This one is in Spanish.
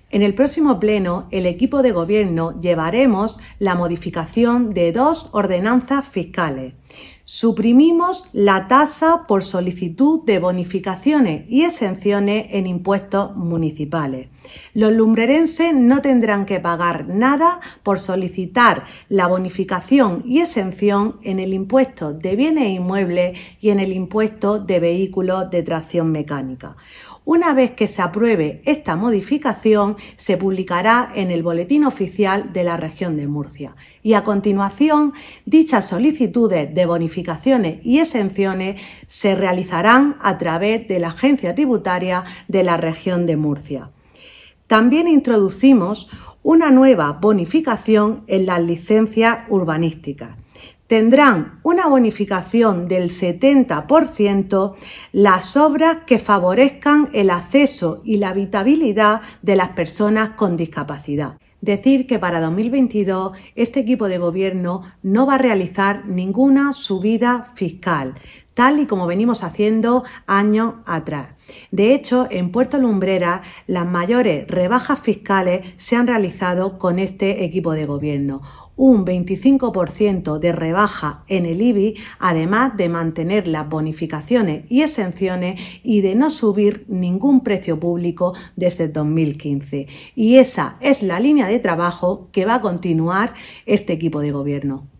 En el próximo pleno, el equipo de gobierno llevaremos la modificación de 2 ordenanzas fiscales. Suprimimos la tasa por solicitud de bonificaciones y exenciones en impuestos municipales. Los lumbrerenses no tendrán que pagar nada por solicitar la bonificación y exención en el impuesto de bienes inmuebles y en el impuesto de vehículos de tracción mecánica. Una vez que se apruebe esta modificación, se publicará en el Boletín Oficial de la Región de Murcia y a continuación dichas solicitudes de bonificaciones y exenciones se realizarán a través de la Agencia Tributaria de la Región de Murcia. También introducimos una nueva bonificación en las licencias urbanísticas. Tendrán una bonificación del 70% las obras que favorezcan el acceso y la habitabilidad de las personas con discapacidad. Decir que para 2022 este equipo de gobierno no va a realizar ninguna subida fiscal, tal y como venimos haciendo años atrás. De hecho, en Puerto Lumbreras las mayores rebajas fiscales se han realizado con este equipo de gobierno. Un 25% de rebaja en el IBI, además de mantener las bonificaciones y exenciones y de no subir ningún precio público desde 2015. Y esa es la línea de trabajo que va a continuar este equipo de gobierno.